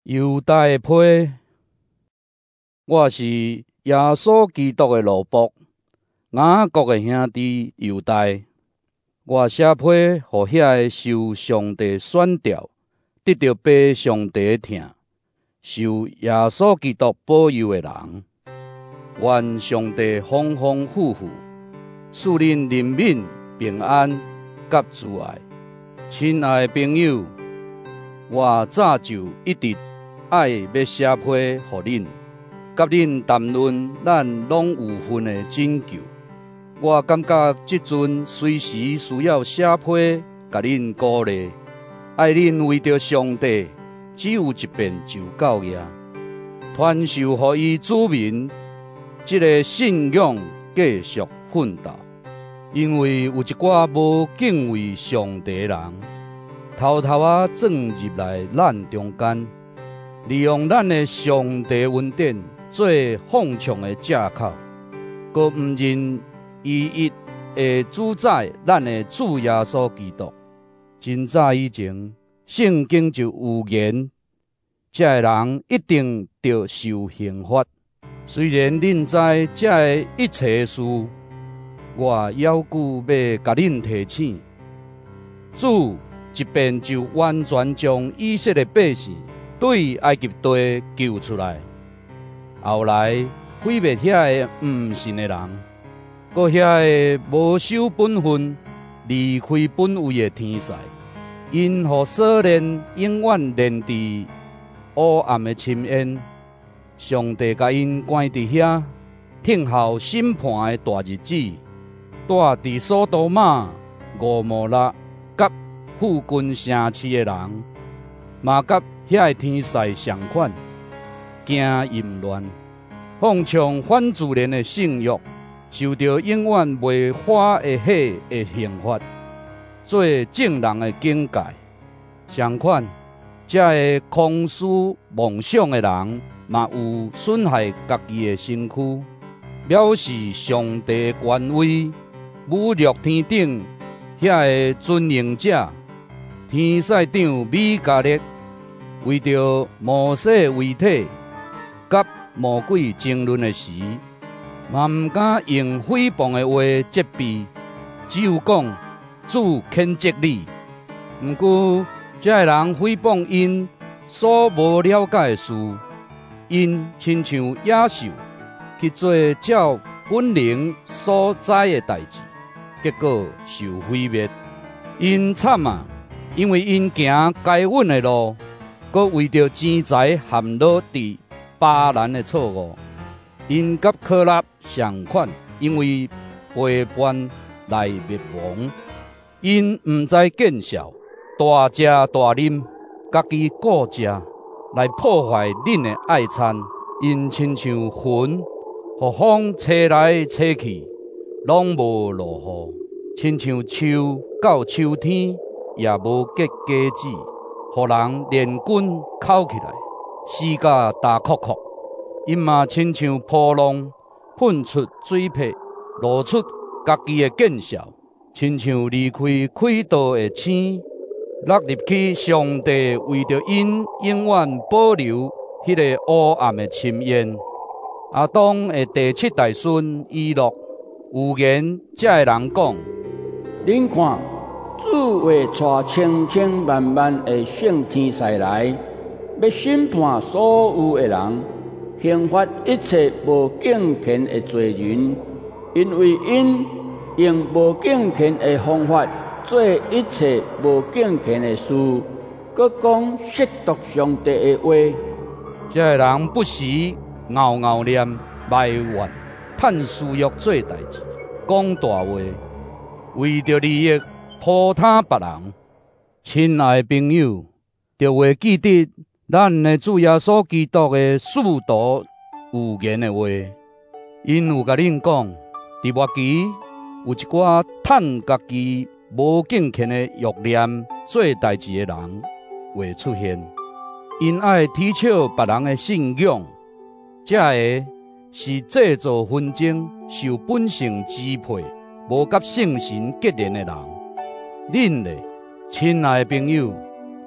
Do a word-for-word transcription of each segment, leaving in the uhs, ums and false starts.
犹大的批，我是耶稣基督的奴仆，雅各的兄弟犹大。我写批，互遐个受上帝选召、得到爸上帝的疼、受耶稣基督保佑的人。愿上帝丰丰富富，赐恁人民平安甲慈爱。亲爱的朋友，我早就一直爱要写批互恁，甲恁谈论咱拢有份的拯救。我感觉即阵随时需要写批，甲恁鼓励，爱恁为着上帝，只有一遍就够呀。传授互伊子民，即个信仰继续奋斗。因为有一寡无敬畏上帝的人，偷偷啊钻入来咱中间，利用咱的上帝恩典做放纵的借口，搁毋认伊一会主宰咱的主耶稣基督。真早以前，圣经就有言，这个人一定得受刑罚。虽然恁知这个一切事，我要求要甲恁提醒，主一遍就完全将以色列百姓对埃及地救出来。后来毁灭遐个毋信的人，搁遐个无守本分、离开本位的天使，因互锁链永远连伫黑暗的深渊。上帝甲因关伫遐，听候审判的大日子。住伫索多玛、蛾摩拉甲附近城市的人，嘛甲遐个天使相款，惊淫乱，放纵反自然的性欲，受到永远袂化的火的刑罚，做正人的境界。相款，这个空思妄想的人，嘛有损害家己的身躯，藐视上帝的权威，侮辱天顶遐个尊荣者。天使长米迦勒为着摩西遗体甲魔鬼争论的时，嘛毋敢用诽谤的话责备，只有讲主谴责你。毋过，这个人诽谤因所无了解的事，因亲像野兽去做照本能所知的代志，结果受毁灭。因惨啊！因为因行该稳的路，搁为着钱财陷落伫巴兰的错误。因甲可拉相款，因为陪伴来灭亡。因毋知见笑，大食大啉，家己顾食，来破坏恁的爱餐。因亲像云，互风吹来吹去，拢无落雨；亲像树到秋天，也无结果子，互人连根扣起来，死甲大哭哭。因嘛亲像波浪喷出水沫，露出家己的见笑，亲像离开轨道的星，落入去上帝为着因永远保留迄个黑暗的深渊。阿当的第七代孙以诺有言，这个人讲： 恁看，主会带千千万万的圣天使来，要审判所有的人，刑罚一切无敬虔的罪人，因为因用无敬虔的方法做一切无敬虔的事，搁讲亵渎上帝的话。 这个人不时拗拗念、埋怨、趁私欲做代志，讲大话，为着利益拖沓别人。亲爱的朋友，着会记得咱的主耶稣基督的使徒有言的话，因有甲恁讲，伫末期有一寡趁家己无敬虔的欲念做代志的人会出现。因爱提倡别人的信仰，这个是制造纷争、受本性支配、无甲圣神结连的人。恁咧，亲爱的朋友，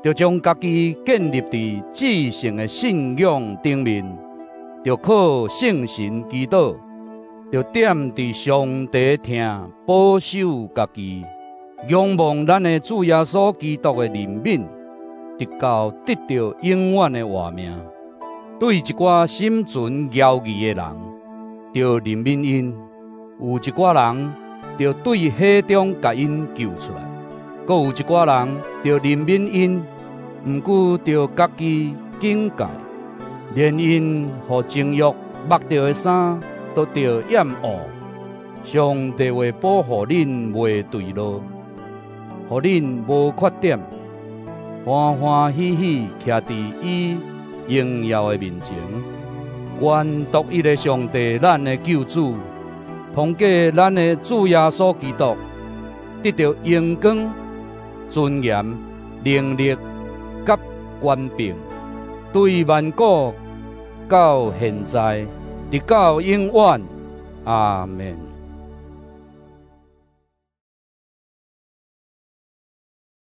就将家己建立伫至圣的信仰顶面，就靠圣神祈祷，就踮伫上帝听保守家己，仰望咱的主耶稣基督的怜悯，直到得到永远的活命。对一寡心存骄疑的人，就怜悯因；有一寡人就对海中甲因救出来，阁有一寡人就怜悯因，毋过就家己警戒，连因互情欲抹掉的衫都着掩污。上帝会保护恁袂坠落，互恁无缺点，欢欢喜喜徛伫伊荣耀的面前。愿独一的上帝，咱的救主，通过咱的主耶稣基督，得到荣光、尊严、能力、甲权柄，对万古到现在，直到永远。阿门。